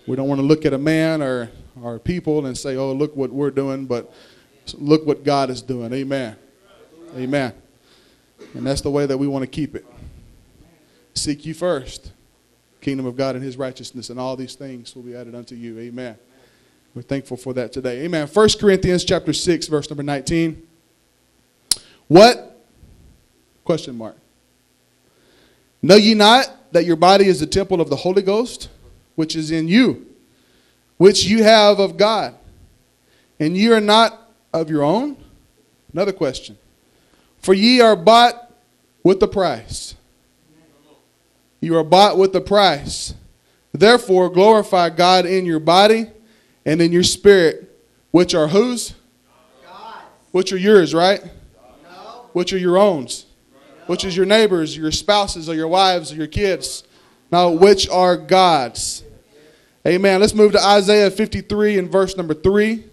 We don't want to look at a man or people and say, oh, look what we're doing, but look what God is doing. Amen. Amen. And that's the way that we want to keep it. Seek you first, kingdom of God and his righteousness, and all these things will be added unto you. Amen. We're thankful for that today. Amen. 1 Corinthians chapter 6, verse number 19. What? Question mark. Know ye not that your body is the temple of the Holy Ghost, which is in you, which you have of God, and ye are not of your own? Another question. For ye are bought with a price. You are bought with a price. Therefore glorify God in your body and in your spirit, which are whose? God's. Which are yours, right? No. Which are your own? Which is your neighbors, your spouses, or your wives, or your kids. Now, which are God's. Amen. Let's move to Isaiah 53 and verse number 3.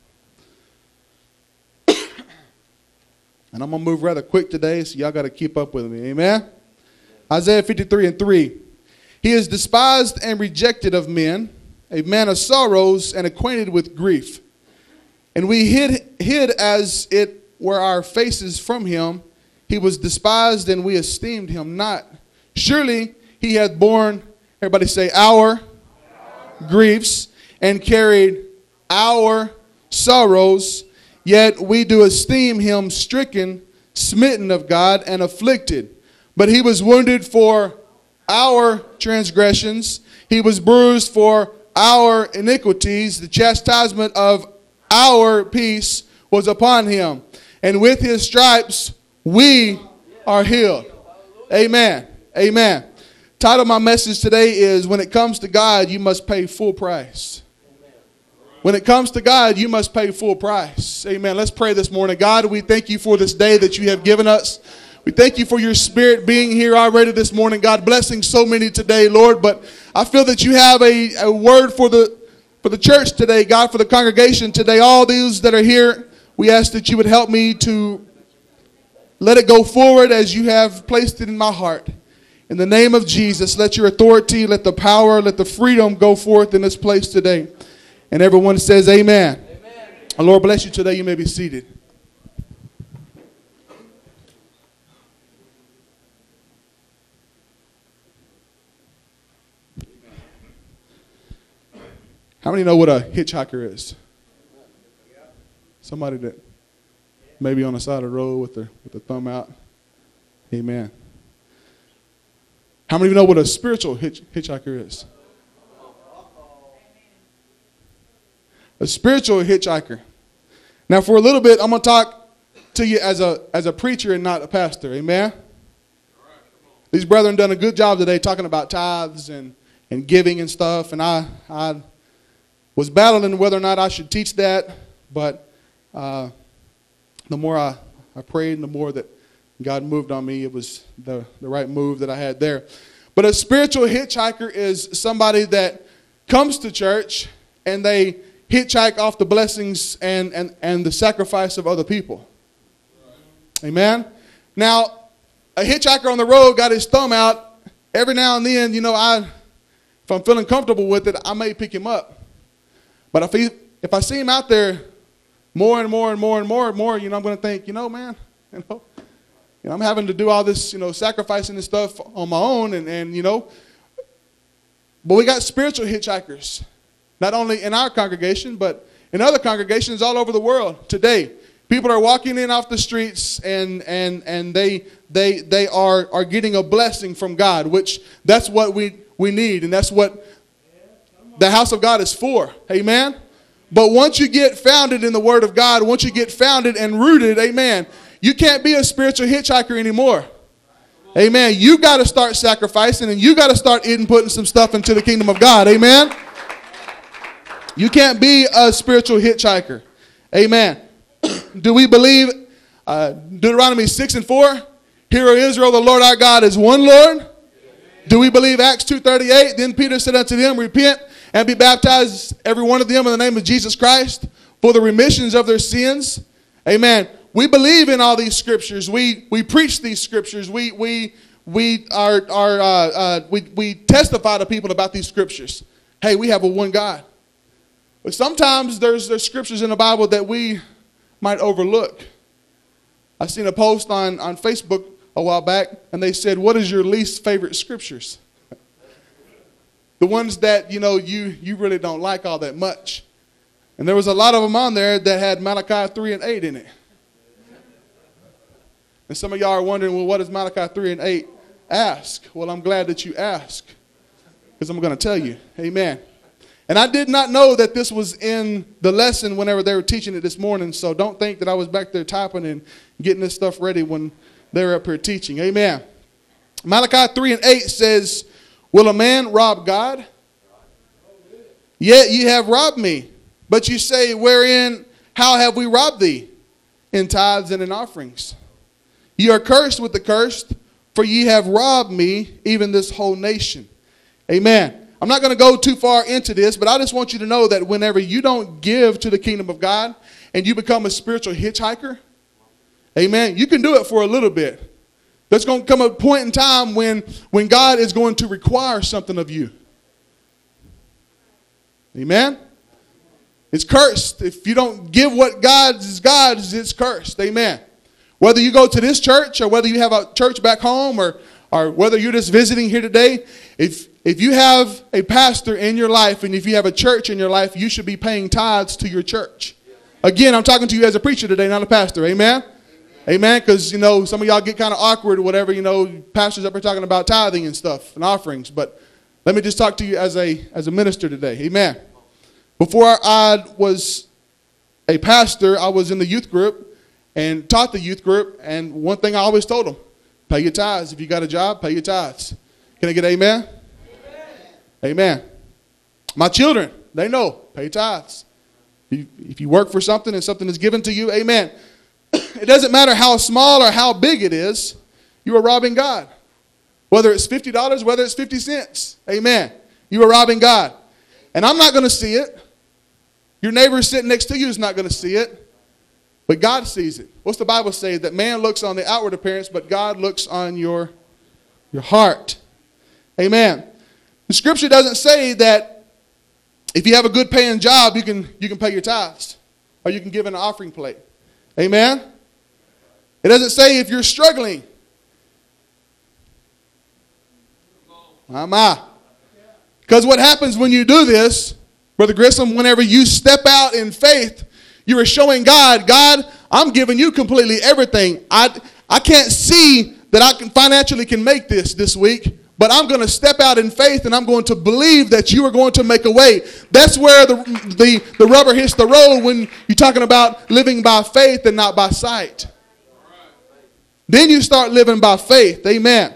And I'm going to move rather quick today, so y'all got to keep up with me. Amen. Isaiah 53 and 3. He is despised and rejected of men, a man of sorrows and acquainted with grief. And we hid as it were our faces from him. He was despised and we esteemed him not. Surely he hath borne, everybody say, our griefs, and carried our sorrows. Yet we do esteem him stricken, smitten of God, and afflicted. But he was wounded for our transgressions. He was bruised for our iniquities. The chastisement of our peace was upon him. And with his stripes we are healed. Amen. Amen. Title of my message today is, when it comes to God, you must pay full price. When it comes to God, you must pay full price. Amen. Let's pray this morning. God, we thank you for this day that you have given us. We thank you for your spirit being here already this morning. God, blessing so many today, Lord. But I feel that you have a word for the church today, God, for the congregation today. All these that are here, we ask that you would help me to let it go forward as you have placed it in my heart. In the name of Jesus, let your authority, let the power, let the freedom go forth in this place today. And everyone says amen. Amen. And Lord bless you today. You may be seated. How many know what a hitchhiker is? Somebody that maybe on the side of the road with their thumb out. Amen. How many of you know what a spiritual hitchhiker is? A spiritual hitchhiker. Now, for a little bit, I'm going to talk to you as a preacher and not a pastor. Amen? These brethren done a good job today talking about tithes and giving and stuff. And I was battling whether or not I should teach that. But the more I prayed and the more that God moved on me, it was the right move that I had there. But a spiritual hitchhiker is somebody that comes to church and they hitchhike off the blessings and the sacrifice of other people. Amen. Now, a hitchhiker on the road got his thumb out. Every now and then, if I'm feeling comfortable with it, I may pick him up. But if I see him out there more and more, I'm going to think, man, I'm having to do all this, sacrificing and stuff on my own, but we got spiritual hitchhikers. Not only in our congregation, but in other congregations all over the world today. People are walking in off the streets and they are getting a blessing from God, which that's what we need, and that's what the house of God is for. Amen. But once you get founded in the Word of God, once you get founded and rooted, amen, you can't be a spiritual hitchhiker anymore. Amen. You got to start sacrificing, and you got to start putting some stuff into the kingdom of God. Amen. You can't be a spiritual hitchhiker. Amen. Do we believe Deuteronomy 6 and 4? Hear, O Israel, the Lord our God is one Lord. Amen. Do we believe Acts 2:38? Then Peter said unto them, repent and be baptized, every one of them, in the name of Jesus Christ for the remissions of their sins. Amen. We believe in all these scriptures. We preach these scriptures. We testify to people about these scriptures. hey, we have a one God. But sometimes there's scriptures in the Bible that we might overlook. I seen a post on Facebook a while back, and they said, what is your least favorite scriptures? The ones that, you really don't like all that much. And there was a lot of them on there that had Malachi 3 and 8 in it. And some of y'all are wondering, well, what does Malachi 3 and 8 ask? Well, I'm glad that you ask, because I'm going to tell you. Amen. And I did not know that this was in the lesson whenever they were teaching it this morning, so don't think that I was back there typing and getting this stuff ready when they were up here teaching. Amen. Malachi 3 and 8 says, will a man rob God? Yet ye have robbed me. But you say, wherein, how have we robbed thee? In tithes and in offerings. Ye are cursed with the cursed, for ye have robbed me, even this whole nation. Amen. I'm not going to go too far into this, but I just want you to know that whenever you don't give to the kingdom of God and you become a spiritual hitchhiker, amen, you can do it for a little bit. There's going to come a point in time when God is going to require something of you. Amen? It's cursed. If you don't give what God's, it's cursed. Amen. Whether you go to this church or whether you have a church back home or whether you're just visiting here today, if you have a pastor in your life and if you have a church in your life, you should be paying tithes to your church. Again, I'm talking to you as a preacher today, not a pastor. Amen? Amen? Because, some of y'all get kind of awkward or whatever, pastors up here talking about tithing and stuff and offerings. But let me just talk to you as a minister today. Amen? Before I was a pastor, I was in the youth group and taught the youth group. And one thing I always told them, pay your tithes. If you got a job, pay your tithes. Can I get amen? Amen. My children, they know, pay your tithes. If you work for something and something is given to you, amen. It doesn't matter how small or how big it is, you are robbing God. Whether it's $50, whether it's 50 cents, amen. You are robbing God. And I'm not going to see it. Your neighbor sitting next to you is not going to see it. But God sees it. What's the Bible say? That man looks on the outward appearance, but God looks on your heart. Amen. The scripture doesn't say that if you have a good paying job, you can pay your tithes. Or you can give an offering plate. Amen. It doesn't say if you're struggling. Because what happens when you do this, Brother Grissom, whenever you step out in faith, you are showing God, I'm giving you completely everything. I can't see that I can financially make this week, but I'm going to step out in faith and I'm going to believe that you are going to make a way. That's where the rubber hits the road when you're talking about living by faith and not by sight. Then you start living by faith. Amen.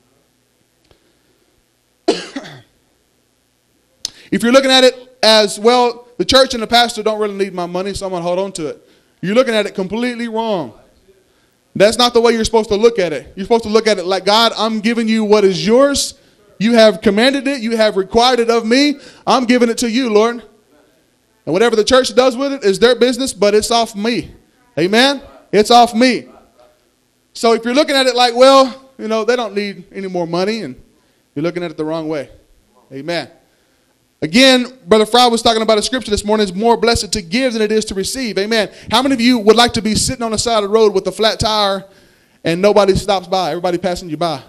If you're looking at it as, well, the church and the pastor don't really need my money, so I'm going to hold on to it. You're looking at it completely wrong. That's not the way you're supposed to look at it. You're supposed to look at it like, God, I'm giving you what is yours. You have commanded it. You have required it of me. I'm giving it to you, Lord. And whatever the church does with it is their business, but it's off me. Amen? It's off me. So if you're looking at it like, well, they don't need any more money, and you're looking at it the wrong way. Amen. Again, Brother Fry was talking about a scripture this morning. It's more blessed to give than it is to receive. Amen. How many of you would like to be sitting on the side of the road with a flat tire and nobody stops by, everybody passing you by?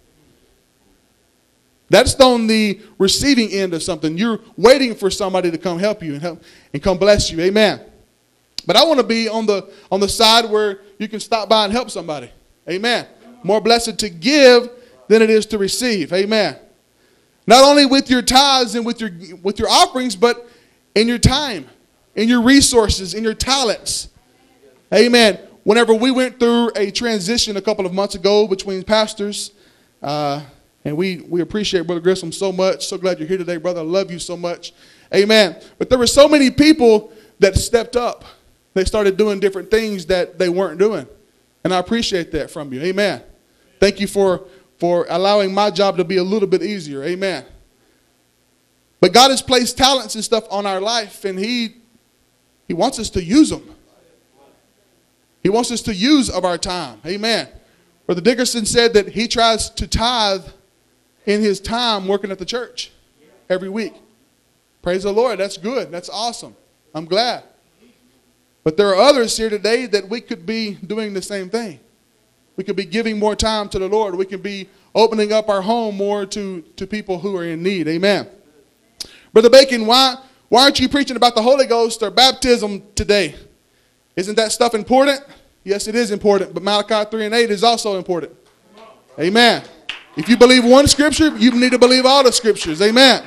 That's on the receiving end of something. You're waiting for somebody to come help you and come bless you. Amen. But I want to be on the side where you can stop by and help somebody. Amen. More blessed to give than it is to receive. Amen. Not only with your tithes and with your offerings, but in your time, in your resources, in your talents. Amen. Whenever we went through a transition a couple of months ago between pastors, and we appreciate Brother Grissom so much. So glad you're here today, brother. I love you so much. Amen. But there were so many people that stepped up. They started doing different things that they weren't doing. And I appreciate that from you. Amen. Thank you for allowing my job to be a little bit easier. Amen. But God has placed talents and stuff on our life, and He wants us to use them. He wants us to use of our time. Amen. Brother Dickerson said that he tries to tithe in his time working at the church every week. Praise the Lord. That's good. That's awesome. I'm glad. But there are others here today that we could be doing the same thing. We could be giving more time to the Lord. We could be opening up our home more to people who are in need. Amen. Brother Bacon, why aren't you preaching about the Holy Ghost or baptism today? Isn't that stuff important? Yes, it is important. But Malachi 3:8 is also important. Amen. If you believe one scripture, you need to believe all the scriptures. Amen.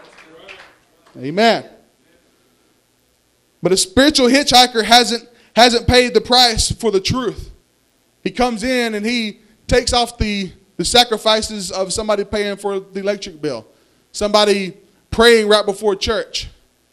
Amen. But a spiritual hitchhiker hasn't paid the price for the truth. He comes in and he takes off the sacrifices of somebody paying for the electric bill, somebody praying right before church,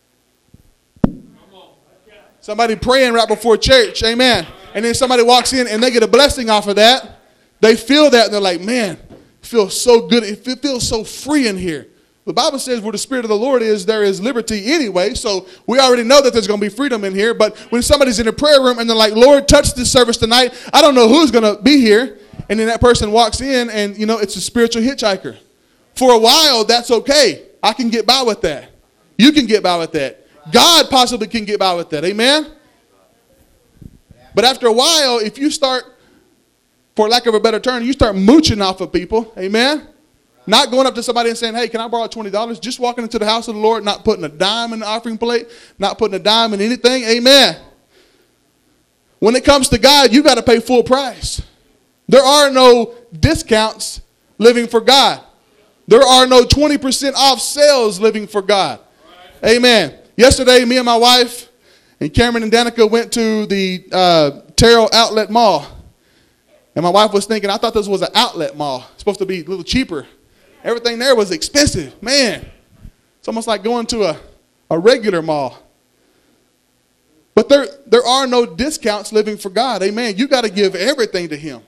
somebody praying right before church. Amen. And then somebody walks in and they get a blessing off of that. They feel that and they're like, man, it feels so good. It feels so free in here. The Bible says where the Spirit of the Lord is, there is liberty anyway. So we already know that there's going to be freedom in here. But when somebody's in a prayer room and they're like, Lord, touch this service tonight. I don't know who's going to be here. And then that person walks in and, it's a spiritual hitchhiker. For a while, that's okay. I can get by with that. You can get by with that. God possibly can get by with that. Amen? But after a while, if you start, for lack of a better term, you start mooching off of people. Amen? Not going up to somebody and saying, hey, can I borrow $20? Just walking into the house of the Lord, not putting a dime in the offering plate, not putting a dime in anything. Amen. When it comes to God, you got to pay full price. There are no discounts living for God. There are no 20% off sales living for God. Amen. Yesterday, me and my wife and Cameron and Danica went to the Terrell Outlet Mall. And my wife was thinking, I thought this was an outlet mall. It's supposed to be a little cheaper. Everything there was expensive. Man, it's almost like going to a regular mall. But there are no discounts living for God. Amen. You got to give everything to him.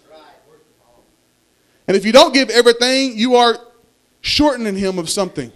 And if you don't give everything, you are shortening him of something.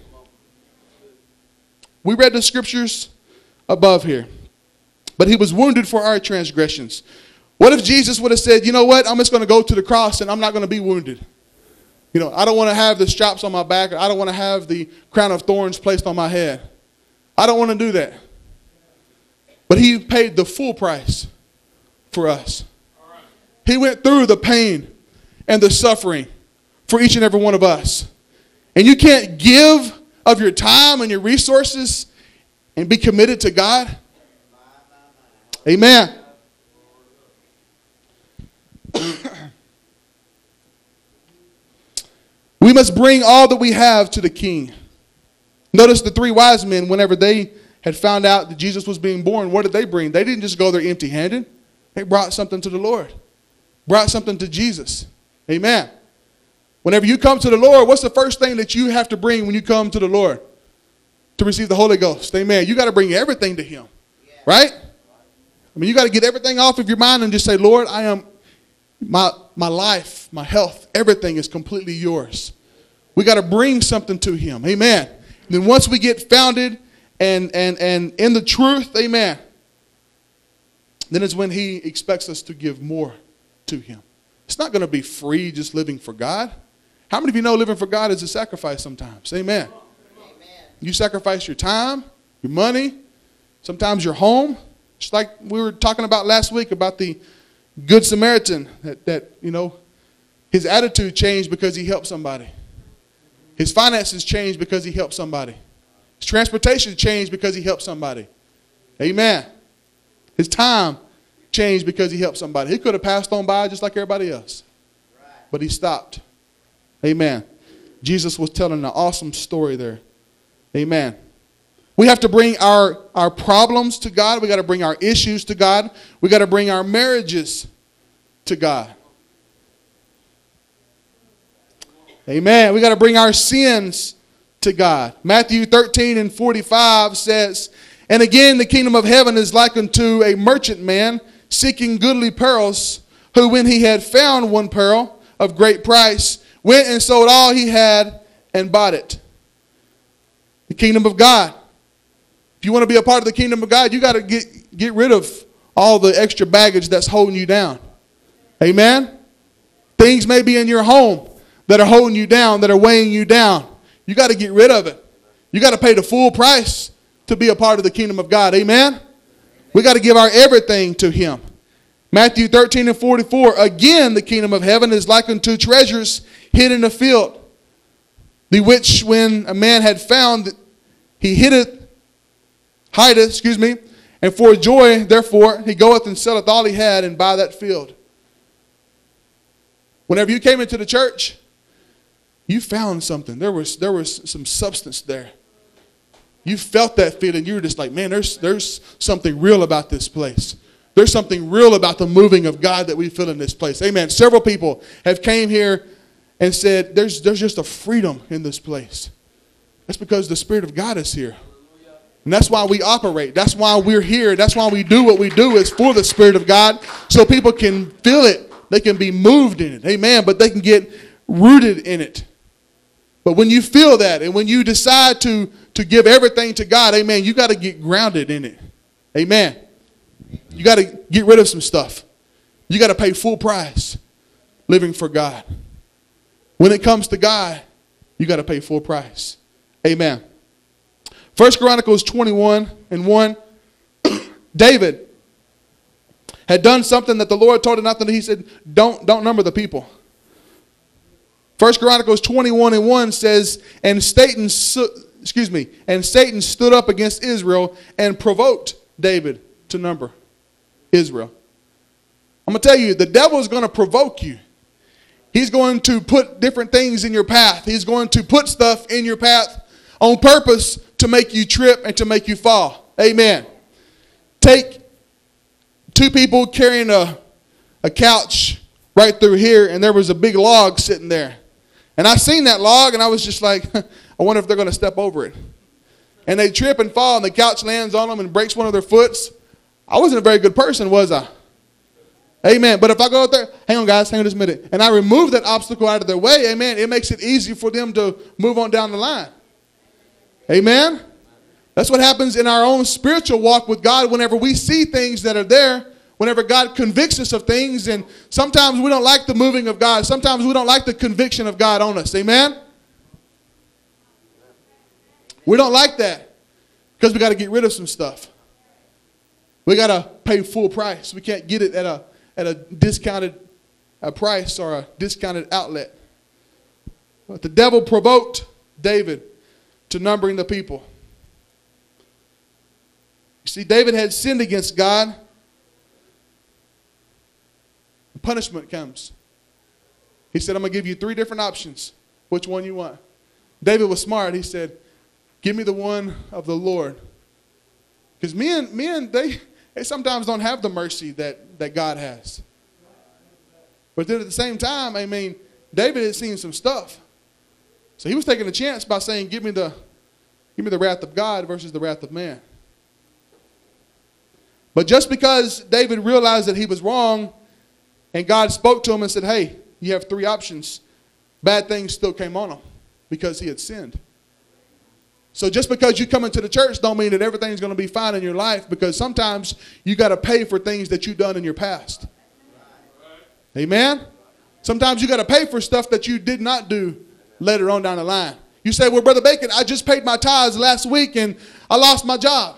We read the scriptures above here. But he was wounded for our transgressions. What if Jesus would have said, you know what, I'm just going to go to the cross and I'm not going to be wounded. I don't want to have the straps on my back. I don't want to have the crown of thorns placed on my head. I don't want to do that. But he paid the full price for us. He went through the pain and the suffering for each and every one of us. And you can't give of your time and your resources and be committed to God. Amen. We must bring all that we have to the king. Notice the three wise men, whenever they had found out that Jesus was being born, what did they bring? They didn't just go there empty-handed. They brought something to the Lord. Brought something to Jesus. Amen. Whenever you come to the Lord, what's the first thing that you have to bring when you come to the Lord? To receive the Holy Ghost. Amen. You got to bring everything to him. Right? I mean, you got to get everything off of your mind and just say, Lord, I am my life, my health, everything is completely yours. We got to bring something to him. Amen. And then once we get founded and in the truth, amen, then it's when he expects us to give more to him. It's not going to be free just living for God. How many of you know living for God is a sacrifice sometimes? Amen. You sacrifice your time, your money, sometimes your home. Just like we were talking about last week about the Good Samaritan, that his attitude changed because he helped somebody. His finances changed because he helped somebody. His transportation changed because he helped somebody. Amen. His time changed because he helped somebody. He could have passed on by just like everybody else. But he stopped. Amen. Jesus was telling an awesome story there. Amen. We have to bring our problems to God. We got to bring our issues to God. We got to bring our marriages to God. Amen. We got to bring our sins to God. Matthew 13:45 says, and again, the kingdom of heaven is like unto a merchant man seeking goodly pearls, who when he had found one pearl of great price, went and sold all he had and bought it. The kingdom of God. If you want to be a part of the kingdom of God, you got to get rid of all the extra baggage that's holding you down. Amen? Things may be in your home that are holding you down, that are weighing you down. You got to get rid of it. You got to pay the full price to be a part of the kingdom of God. Amen? We got to give our everything to him. Matthew 13:44, again, the kingdom of heaven is like unto treasures hid in a field, the which when a man had found, he hideth, and for joy, therefore, he goeth and selleth all he had and buy that field. Whenever you came into the church, you found something. There was some substance there. You felt that feeling. You were just like, man, there's something real about this place. There's something real about the moving of God that we feel in this place. Amen. Several people have came here and said, there's just a freedom in this place. That's because the Spirit of God is here. And that's why we operate. That's why we're here. That's why we do what we do, is for the Spirit of God, so people can feel it. They can be moved in it. Amen. But they can get rooted in it. But when you feel that, and when you decide to give everything to God, amen, you got to get grounded in it. Amen. You got to get rid of some stuff. You got to pay full price living for God. When it comes to God, you got to pay full price. Amen. 1 Chronicles 21:1, David had done something that the Lord told him not to do. He said, don't number the people. 1 Chronicles 21:1 says, and Satan stood up against Israel and provoked David to number Israel. I'm going to tell you, the devil is going to provoke you. He's going to put different things in your path. He's going to put stuff in your path on purpose to make you trip and to make you fall. Amen. Take two people carrying a couch right through here, and there was a big log sitting there. And I seen that log, and I was just like, I wonder if they're going to step over it. And they trip and fall, and the couch lands on them and breaks one of their foots. I wasn't a very good person, was I? Amen. But if I go out there, hang on guys, hang on just a minute, and I remove that obstacle out of their way, amen, it makes it easy for them to move on down the line. Amen. That's what happens in our own spiritual walk with God whenever we see things that are there, whenever God convicts us of things, and sometimes we don't like the moving of God. Sometimes we don't like the conviction of God on us. Amen. We don't like that because we got to get rid of some stuff. We got to pay full price. We can't get it at a discounted price or a discounted outlet. But the devil provoked David to numbering the people. You see, David had sinned against God. Punishment comes. He said, I'm going to give you 3 different options. Which one you want? David was smart. He said, give me the one of the Lord. Because men, they sometimes don't have the mercy that God has. But then at the same time, I mean, David had seen some stuff. So he was taking a chance by saying, give me the wrath of God versus the wrath of man. But just because David realized that he was wrong, and God spoke to him and said, hey, you have 3 options, bad things still came on him because he had sinned. So just because you come into the church don't mean that everything's going to be fine in your life, because sometimes you got to pay for things that you've done in your past. Amen? Sometimes you got to pay for stuff that you did not do later on down the line. You say, well, Brother Bacon, I just paid my tithes last week and I lost my job.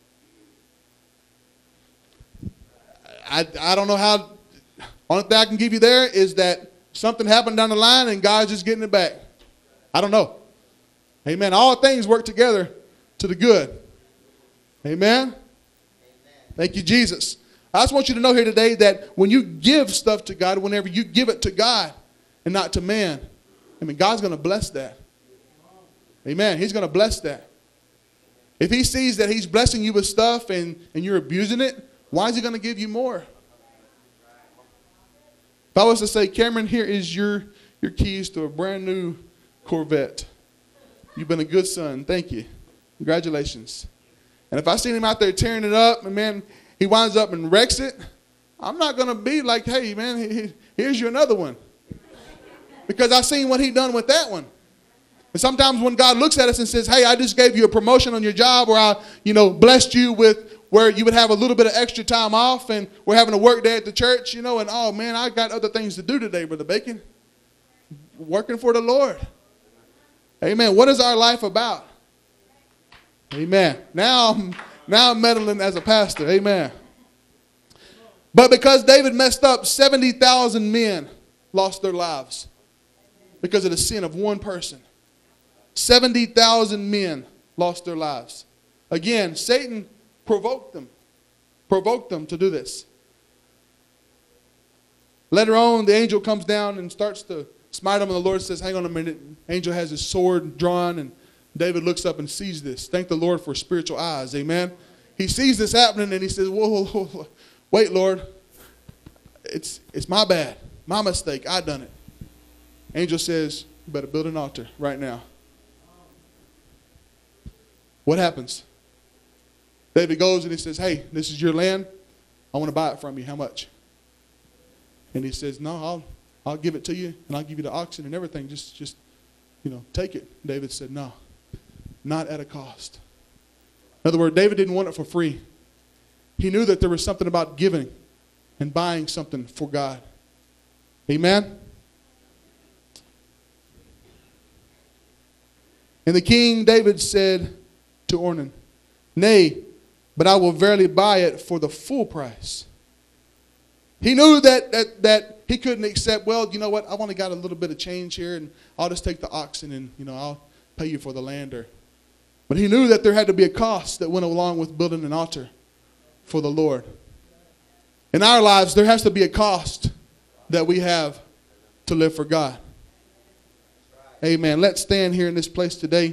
I don't know how. Only thing I can give you there is that something happened down the line and God's just getting it back. I don't know. Amen. All things work together to the good. Amen. Thank you, Jesus. I just want you to know here today that when you give stuff to God, whenever you give it to God and not to man, I mean, God's going to bless that. Amen. He's going to bless that. If he sees that he's blessing you with stuff and you're abusing it, why is he going to give you more? If I was to say, Cameron, here is your keys to a brand new Corvette. You've been a good son. Thank you. Congratulations. And if I seen him out there tearing it up and, man, he winds up and wrecks it, I'm not going to be like, hey, man, here's you another one. Because I seen what he done with that one. And sometimes when God looks at us and says, hey, I just gave you a promotion on your job, or I, blessed you with where you would have a little bit of extra time off, and we're having a work day at the church, and oh, man, I got other things to do today, Brother Bacon. Working for the Lord. Amen. What is our life about? Amen. Now I'm meddling as a pastor. Amen. But because David messed up, 70,000 men lost their lives because of the sin of one person. 70,000 men lost their lives. Again, Satan provoked them to do this. Later on, the angel comes down and starts to smite them, and the Lord says, hang on a minute. Angel has his sword drawn, and David looks up and sees this. Thank the Lord for spiritual eyes. Amen. He sees this happening, and he says, whoa. Wait, Lord. It's my bad. My mistake. I done it. Angel says, you better build an altar right now. What happens? David goes and he says, hey, this is your land. I want to buy it from you. How much? And he says, no, I'll give it to you, and I'll give you the oxen and everything. Just take it. David said, no, not at a cost. In other words, David didn't want it for free. He knew that there was something about giving and buying something for God. Amen? And the king David said to Ornan, nay, but I will verily buy it for the full price. He knew that he couldn't accept, well, you know what, I've only got a little bit of change here, and I'll just take the oxen and, I'll pay you for the land. But he knew that there had to be a cost that went along with building an altar for the Lord. In our lives, there has to be a cost that we have to live for God. Amen. Let's stand here in this place today.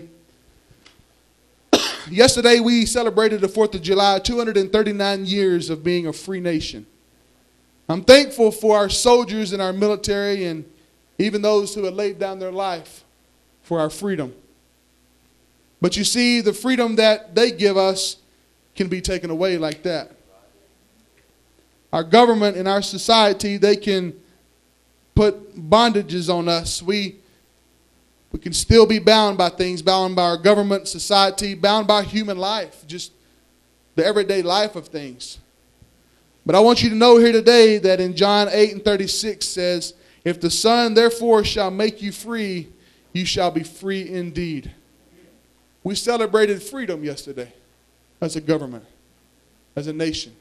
Yesterday, we celebrated the 4th of July, 239 years of being a free nation. I'm thankful for our soldiers and our military and even those who have laid down their life for our freedom. But you see, the freedom that they give us can be taken away like that. Our government and our society, they can put bondages on us. We can still be bound by things, bound by our government, society, bound by human life, just the everyday life of things. But I want you to know here today that in John 8:36 says, if the Son therefore shall make you free, you shall be free indeed. We celebrated freedom yesterday as a government, as a nation.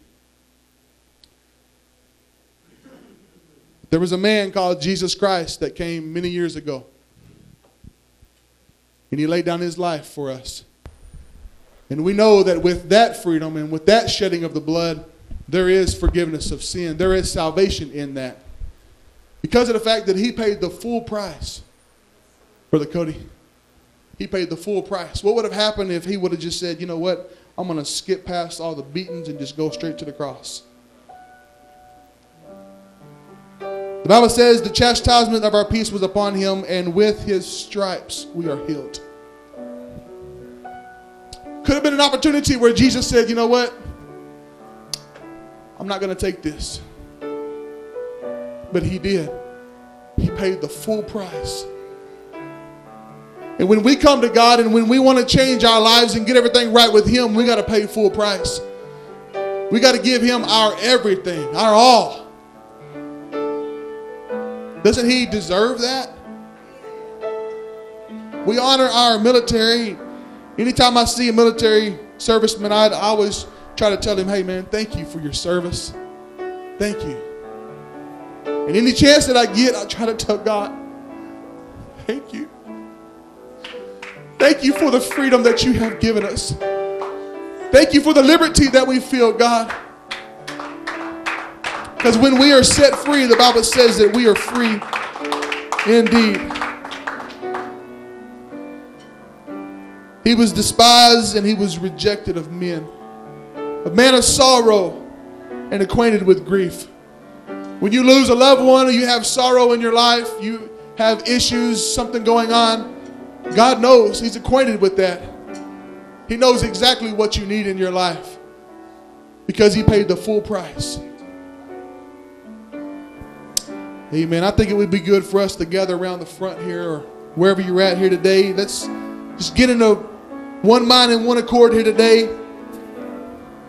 There was a man called Jesus Christ that came many years ago. And he laid down his life for us. And we know that with that freedom and with that shedding of the blood, there is forgiveness of sin. There is salvation in that. Because of the fact that he paid the full price. Brother Cody, he paid the full price. What would have happened if he would have just said, you know what, I'm going to skip past all the beatings and just go straight to the cross? The Bible says the chastisement of our peace was upon him, and with his stripes we are healed. Could have been an opportunity where Jesus said, you know what, I'm not going to take this. But he did. He paid the full price. And when we come to God and when we want to change our lives and get everything right with him, we got to pay full price. We got to give him our everything, our all. Doesn't he deserve that? We honor our military. Anytime I see a military serviceman, I always try to tell him, hey man, thank you for your service. Thank you. And any chance that I get, I try to tell God, thank you. Thank you for the freedom that you have given us. Thank you for the liberty that we feel, God. Because when we are set free, the Bible says that we are free indeed. He was despised and he was rejected of men. A man of sorrow and acquainted with grief. When you lose a loved one or you have sorrow in your life, you have issues, something going on, God knows. He's acquainted with that. He knows exactly what you need in your life because he paid the full price. Amen. I think it would be good for us to gather around the front here or wherever you're at here today. Let's just get into one mind and one accord here today.